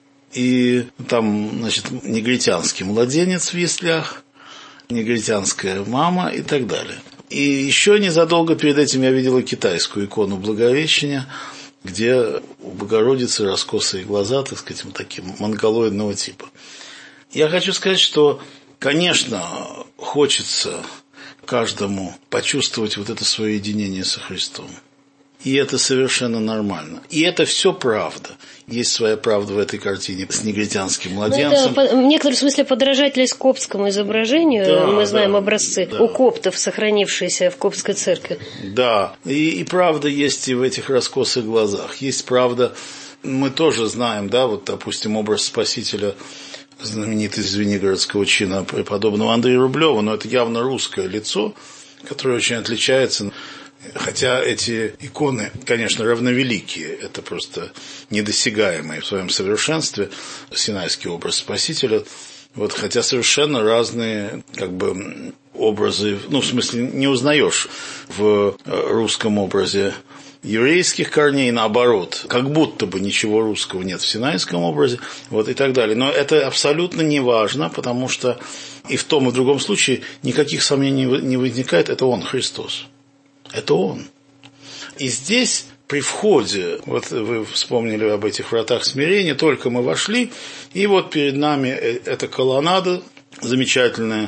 И там, негритянский младенец в яслях, негритянская мама и так далее. И еще незадолго перед этим я видела китайскую икону Благовещения, где у Богородицы раскосые глаза, таким монголоидного типа. Я хочу сказать, что, конечно, хочется каждому почувствовать вот это свое единение со Христом. И это совершенно нормально. И это все правда. Есть своя правда в этой картине с негритянским младенцем. Это в некотором смысле подражательность коптскому изображению. Да, мы знаем образцы у коптов, сохранившиеся в коптской церкви. Да, и правда есть и в этих раскосых глазах. Есть правда, мы тоже знаем, допустим, образ Спасителя, знаменитый звенигородского чина преподобного Андрея Рублева, но это явно русское лицо, которое очень отличается. Хотя эти иконы, конечно, равновеликие, это просто недосягаемые в своем совершенстве синайский образ Спасителя, хотя совершенно разные образы, в смысле не узнаешь в русском образе еврейских корней, наоборот, как будто бы ничего русского нет в синайском образе, и так далее. Но это абсолютно не важно, потому что и в том, и в другом случае никаких сомнений не возникает, это Он, Христос. Это Он. И здесь при входе, вы вспомнили об этих вратах смирения, только мы вошли, и перед нами эта колоннада замечательная,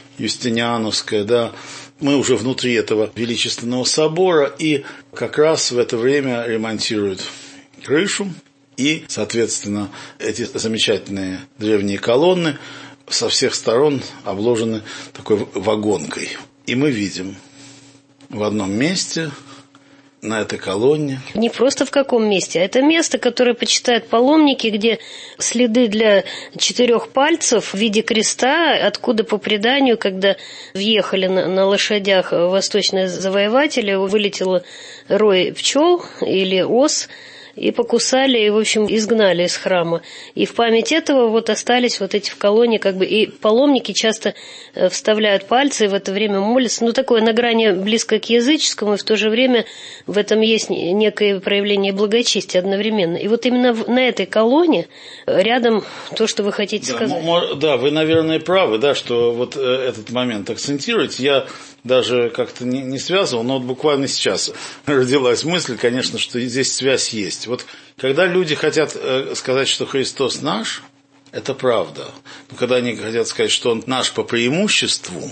юстиниановская, мы уже внутри этого величественного собора, и как раз в это время ремонтируют крышу, и, соответственно, эти замечательные древние колонны со всех сторон обложены такой вагонкой. И мы видим в одном месте, на этой колонне. Не просто в каком месте, а это место, которое почитают паломники, где следы для 4 пальцев в виде креста, откуда по преданию, когда въехали на лошадях восточные завоеватели, вылетело рой пчел или ос, и покусали, и, в общем, изгнали из храма. И в память этого остались эти в колонне, и паломники часто вставляют пальцы, и в это время молятся. Такое на грани близко к языческому, и в то же время в этом есть некое проявление благочестия одновременно. И именно на этой колонне рядом то, что вы хотите сказать. Да, вы, наверное, правы, что этот момент акцентируете. Я даже как-то не связывал, но буквально сейчас родилась мысль, конечно, что здесь связь есть. Когда люди хотят сказать, что Христос наш, это правда. Но когда они хотят сказать, что Он наш по преимуществу,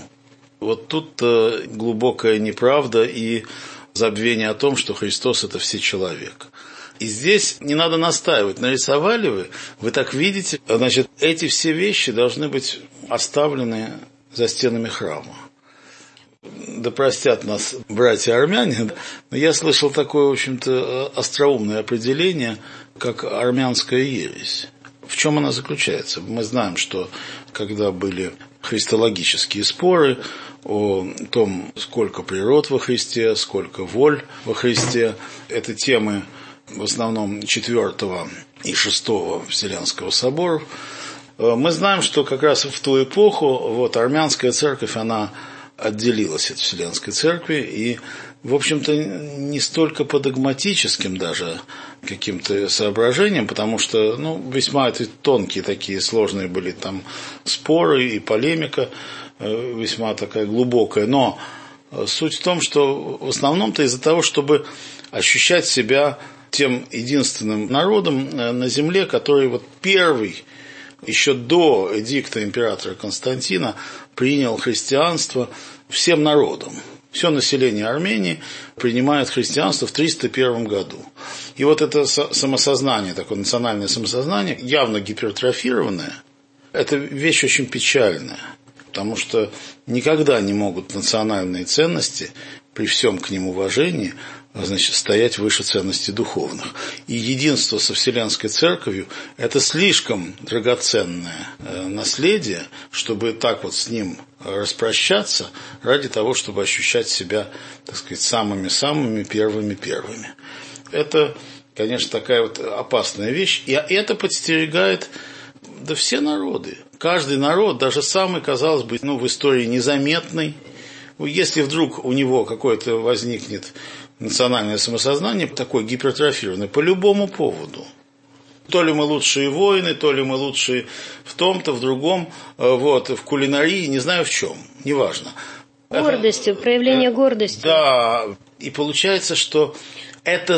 тут глубокая неправда и забвение о том, что Христос – это всечеловек. И здесь не надо настаивать. Нарисовали вы так видите, эти все вещи должны быть оставлены за стенами храма. да простят нас братья-армяне, но я слышал такое, в общем-то, остроумное определение, как армянская ересь. В чем она заключается? Мы знаем, что когда были христологические споры о том, сколько природ во Христе, сколько воль во Христе, это темы в основном 4 и 6 Вселенского собора, мы знаем, что как раз в ту эпоху армянская церковь, она отделилась от Вселенской Церкви, и, в общем-то, не столько по догматическим даже каким-то соображениям, потому что, весьма это тонкие такие, сложные были там споры и полемика, весьма такая глубокая, но суть в том, что в основном-то из-за того, чтобы ощущать себя тем единственным народом на земле, который первый, еще до эдикта императора Константина, принял христианство всем народом. Все население Армении принимает христианство в 301 году. И это самосознание, такое национальное самосознание, явно гипертрофированное, это вещь очень печальная, потому что никогда не могут национальные ценности, при всем к ним уважении, стоять выше ценностей духовных. И единство со Вселенской Церковью – это слишком драгоценное наследие, чтобы так с ним распрощаться ради того, чтобы ощущать себя, так сказать, самыми-самыми первыми. Это, конечно, такая опасная вещь, и это подстерегает все народы. Каждый народ, даже самый, казалось бы, в истории незаметный, если вдруг у него какое-то возникнет национальное самосознание, такое гипертрофированное, по любому поводу. То ли мы лучшие воины, то ли мы лучшие в том-то, в другом, в кулинарии, не знаю в чем, неважно. Гордостью, проявление гордости. Да, и получается, что это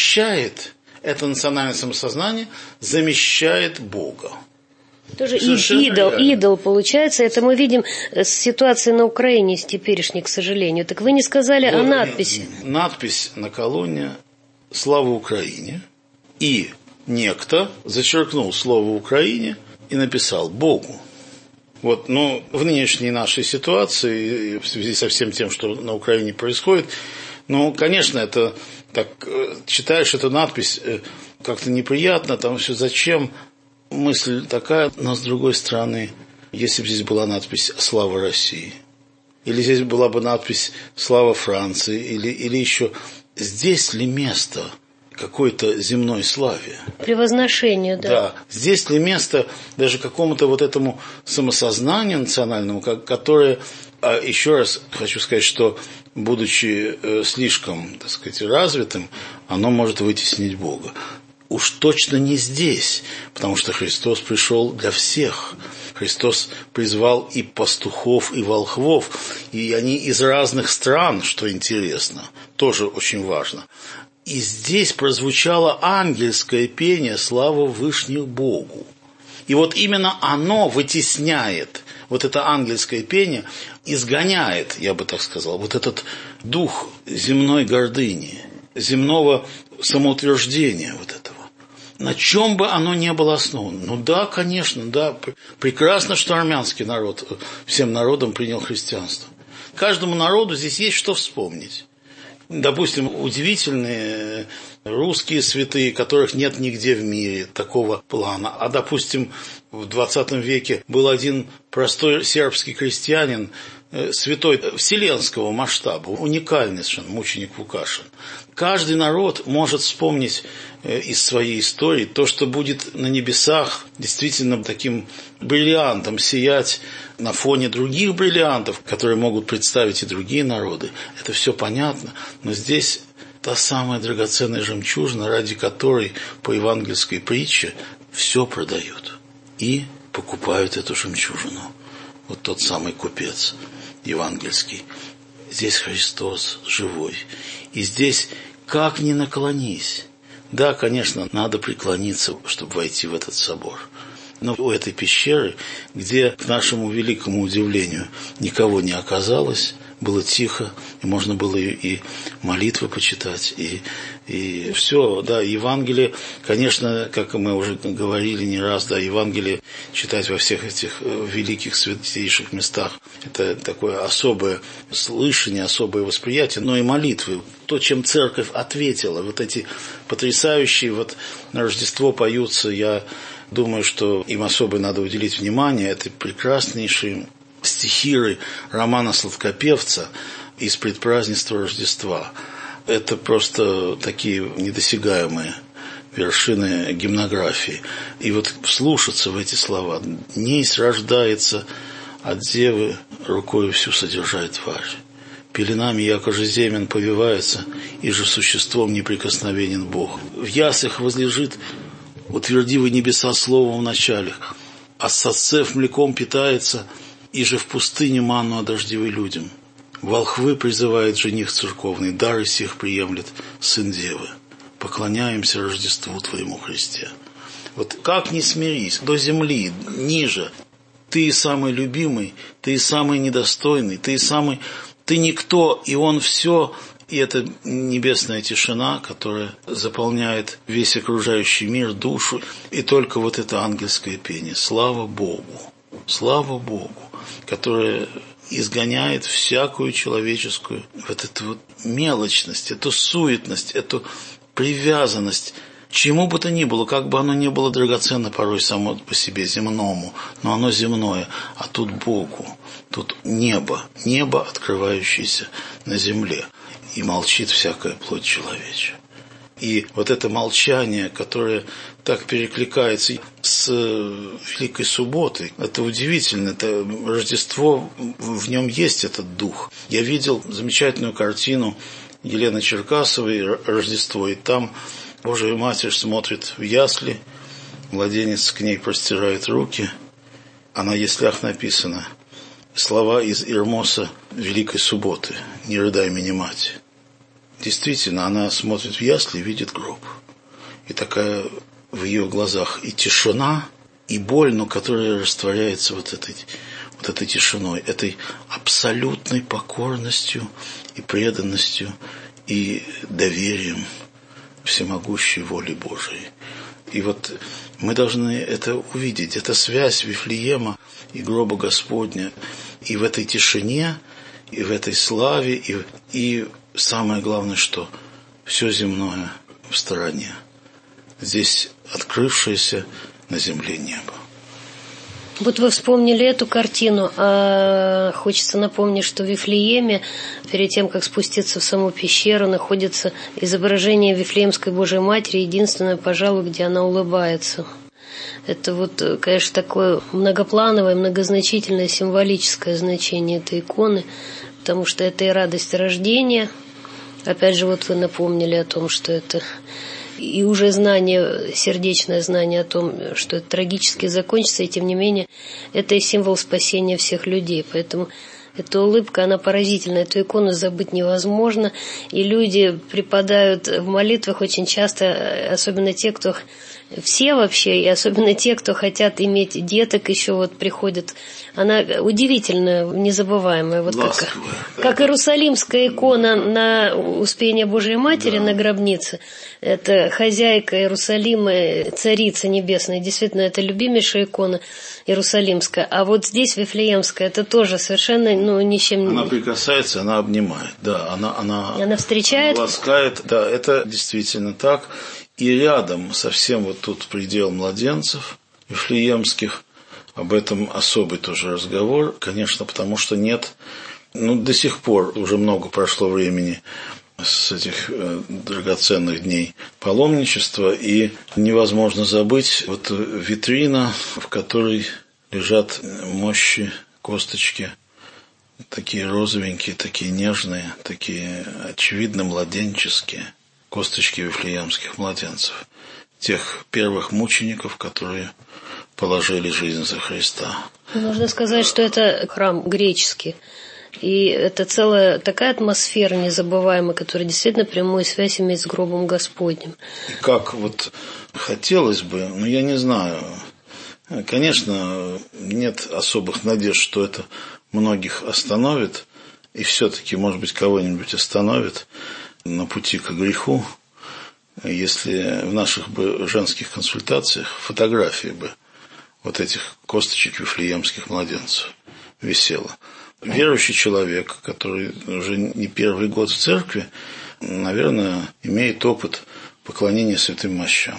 национальное самосознание замещает Бога. Тоже идол получается. Это мы видим с ситуацией на Украине, с теперешней, к сожалению. Так вы не сказали о надписи. Надпись на колонне «Слава Украине». И некто зачеркнул слово «Украине» и написал «Богу». В нынешней нашей ситуации, в связи со всем тем, что на Украине происходит, конечно, это так, читаешь эту надпись, как-то неприятно, там все зачем. Мысль такая, но с другой стороны, если бы здесь была надпись «Слава России», или здесь была бы надпись «Слава Франции», или еще, здесь ли место какой-то земной славе? Превозношению, да. Да, здесь ли место даже какому-то этому самосознанию национальному, которое, еще раз хочу сказать, что, будучи слишком, так сказать, развитым, оно может вытеснить Бога. Уж точно не здесь, потому что Христос пришел для всех. Христос призвал и пастухов, и волхвов, и они из разных стран, что интересно, тоже очень важно. И здесь прозвучало ангельское пение «Слава Вышних Богу». И именно оно вытесняет, это ангельское пение, изгоняет, я бы так сказал, этот дух земной гордыни, земного самоутверждения этого. На чем бы оно ни было основано. Да, конечно, да, прекрасно, что армянский народ всем народам принял христианство. Каждому народу здесь есть что вспомнить. Допустим, удивительные русские святые, которых нет нигде в мире такого плана. А, допустим, в 20 веке был один простой сербский крестьянин, святой вселенского масштаба, уникальный совершенно, мученик Вукашин. Каждый народ может вспомнить из своей истории то, что будет на небесах действительно таким бриллиантом сиять на фоне других бриллиантов, которые могут представить и другие народы. Это все понятно, но здесь та самая драгоценная жемчужина, ради которой по евангельской притче все продают и покупают эту жемчужину. Тот самый купец евангельский. Здесь Христос живой. И здесь как ни наклонись. Да, конечно, надо преклониться, чтобы войти в этот собор. Но у этой пещеры, где, к нашему великому удивлению, никого не оказалось, было тихо, и можно было и молитвы почитать, и все, да, Евангелие, конечно, как мы уже говорили не раз, да, Евангелие читать во всех этих великих святейших местах, это такое особое слышание, особое восприятие, но и молитвы, то, чем церковь ответила, вот эти потрясающие, вот на Рождество поются, я думаю, что им особо надо уделить внимание, это прекраснейшие стихиры романа Сладкопевца из предпразднества Рождества. Это просто такие недосягаемые вершины гимнографии. И вот вслушаться в эти слова. «Несть рождается от девы, рукою всю содержает тварь. Пеленами, яко же земен, повивается, и же существом неприкосновенен Бог. В яслях возлежит, утвердивый небеса словом в начале, а сосцев млеком питается, и же в пустыне манну одождивый людям. Волхвы призывает жених церковный, дары сих приемлет сын девы. Поклоняемся Рождеству Твоему, Христе». Вот как не смирись, до земли, ниже. Ты и самый любимый, ты и самый недостойный, ты никто, и он все. И это небесная тишина, которая заполняет весь окружающий мир, душу. И только вот это ангельское пение. Слава Богу, которое изгоняет всякую человеческую вот эту вот мелочность, эту суетность, эту привязанность к чему бы то ни было, как бы оно ни было драгоценно порой само по себе земному, но оно земное, а тут Богу, тут небо, открывающееся на земле, и молчит всякая плоть человечья. И вот это молчание, которое так перекликается с Великой Субботой, это удивительно, это Рождество, в нем есть этот дух. Я видел замечательную картину Елены Черкасовой «Рождество», и там Божия Матерь смотрит в ясли, младенец к ней простирает руки, а на яслях написано слова из Ирмоса Великой Субботы «Не рыдай меня, мать». Действительно, она смотрит в ясли и видит гроб. И такая в ее глазах и тишина, и боль, но которая растворяется вот этой тишиной, этой абсолютной покорностью и преданностью и доверием всемогущей воли Божией. И вот мы должны это увидеть, это связь Вифлеема и гроба Господня, и в этой тишине, и в этой славе, и самое главное, что все земное в стороне. Здесь открывшееся на земле небо. Вот вы вспомнили эту картину, а хочется напомнить, что в Вифлееме, перед тем, как спуститься в саму пещеру, находится изображение Вифлеемской Божией Матери, единственное, пожалуй, где она улыбается. Это вот, конечно, такое многоплановое, многозначительное, символическое значение этой иконы, потому что это и радость рождения. Опять же, вот вы напомнили о том, что это и уже знание, сердечное знание о том, что это трагически закончится, и тем не менее, это и символ спасения всех людей. Поэтому эта улыбка, она поразительна, эту икону забыть невозможно, и люди припадают в молитвах очень часто, особенно те, кто... Все вообще, и особенно те, кто хотят иметь деток, еще вот приходят. Она удивительная, незабываемая. Вот как Иерусалимская икона на Успение Божией Матери на гробнице. Это хозяйка Иерусалима, царица небесная. Действительно, это любимейшая икона Иерусалимская. А вот здесь Вифлеемская, это тоже совершенно, ни с чем... Она прикасается, она обнимает. Да, она встречает. Она ласкает. Да, это действительно так. И рядом совсем вот тут предел младенцев вифлеемских, об этом особый тоже разговор, конечно, потому что нет, до сих пор уже много прошло времени с этих драгоценных дней паломничества, и невозможно забыть вот витрина, в которой лежат мощи, косточки, такие розовенькие, такие нежные, такие очевидно младенческие. Косточки вифлеемских младенцев, тех первых мучеников, которые положили жизнь за Христа. Нужно сказать, что это храм греческий, и это целая такая атмосфера незабываемая, которая действительно прямую связь имеет с гробом Господним. И как вот хотелось бы, я не знаю, конечно, нет особых надежд, что это многих остановит, и все-таки, может быть, кого-нибудь остановит на пути к греху, если в наших бы женских консультациях фотографии бы вот этих косточек вифлеемских младенцев висела. Верующий человек, который уже не первый год в церкви, наверное, имеет опыт поклонения святым мощам.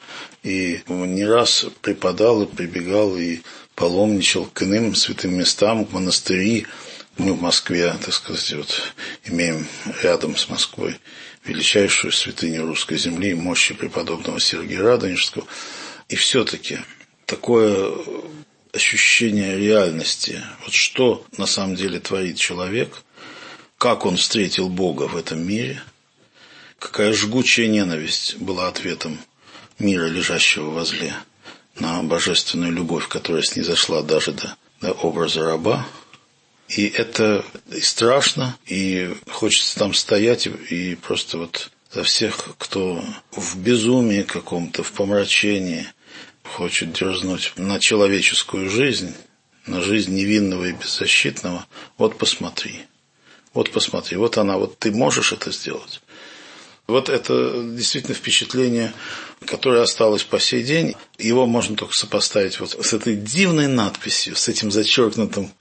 И не раз преподал и прибегал и паломничал к иным святым местам, к монастыри. Мы в Москве, так сказать, вот имеем рядом с Москвой величайшую святыню русской земли, мощи преподобного Сергия Радонежского. И все-таки такое ощущение реальности, вот что на самом деле творит человек, как он встретил Бога в этом мире, какая жгучая ненависть была ответом мира, лежащего возле, на божественную любовь, которая снизошла даже до образа раба. И это и страшно, и хочется там стоять и просто вот за всех, кто в безумии каком-то, в помрачении хочет дерзнуть на человеческую жизнь, на жизнь невинного и беззащитного. Вот посмотри, вот она, вот ты можешь это сделать. Вот это действительно впечатление, которое осталось по сей день. Его можно только сопоставить вот с этой дивной надписью, с этим зачеркнутым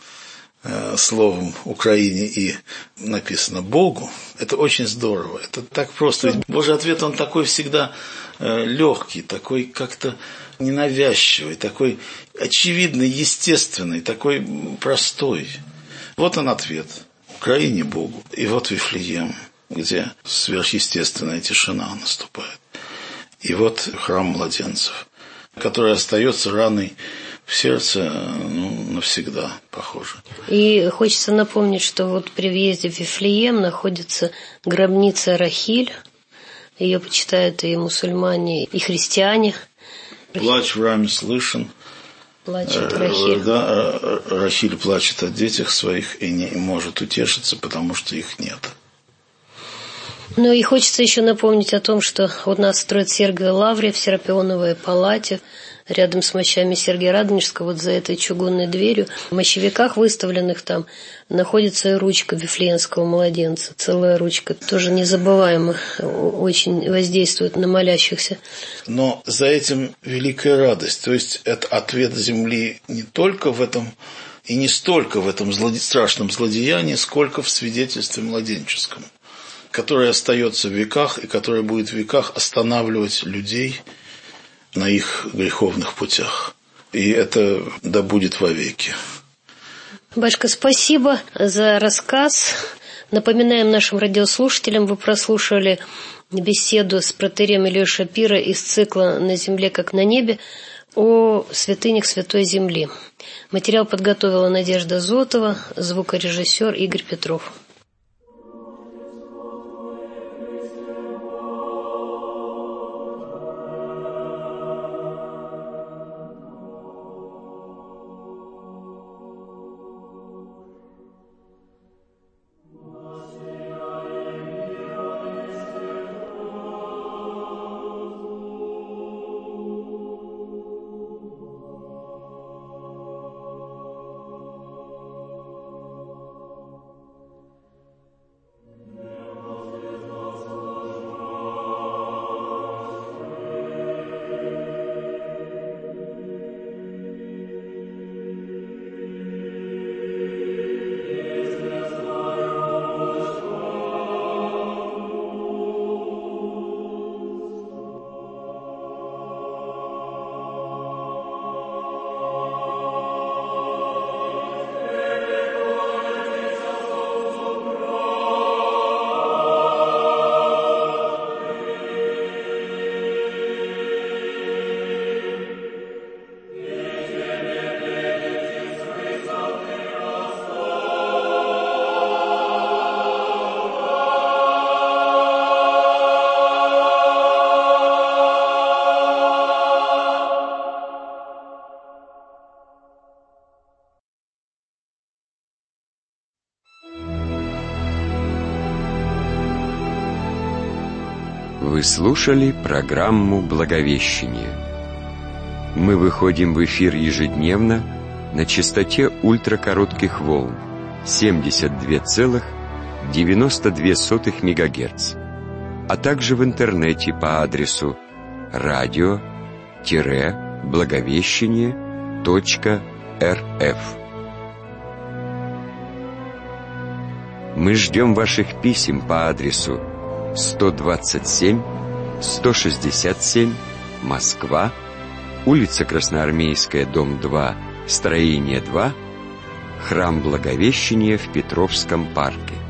словом «Украине» и написано «Богу». Это очень здорово, это так просто. Ведь Божий ответ, он такой всегда легкий, такой как-то ненавязчивый, такой очевидный, естественный, такой простой. Вот он ответ. Украине Богу. И вот Вифлеем, где сверхъестественная тишина наступает. И вот храм младенцев, который остается раной в сердце, навсегда, похоже. И хочется напомнить, что вот при въезде в Вифлеем находится гробница Рахиль. Ее почитают и мусульмане, и христиане. Плач в раме слышен. Плачет Рахиль. Да, Рахиль плачет о детях своих и не может утешиться, потому что их нет. Ну и хочется еще напомнить о том, что у нас строят Сергиеву Лавре в Серапионовой палате, рядом с мощами Сергия Радонежского, вот за этой чугунной дверью, в мощевиках, выставленных там, находится и ручка Вифлеемского младенца, целая ручка, тоже незабываемо, очень воздействует на молящихся. Но за этим великая радость, то есть это ответ земли не только в этом и не столько в этом страшном злодеянии, сколько в свидетельстве младенческом, которое остается в веках и которое будет в веках останавливать людей на их греховных путях. И это да будет вовеки. Батюшка, спасибо за рассказ. Напоминаем нашим радиослушателям, вы прослушали беседу с протоиереем Ильей Шапиро из цикла «На земле, как на небе» о святынях Святой Земли. Материал подготовила Надежда Зотова, звукорежиссер Игорь Петров. Вы слушали программу «Благовещение». Мы выходим в эфир ежедневно на частоте ультракоротких волн 72,92 МГц, а также в интернете по адресу radio-благовещение.рф. Мы ждем ваших писем по адресу 127 167 Москва, улица Красноармейская, дом 2, строение 2, Храм Благовещения в Петровском парке.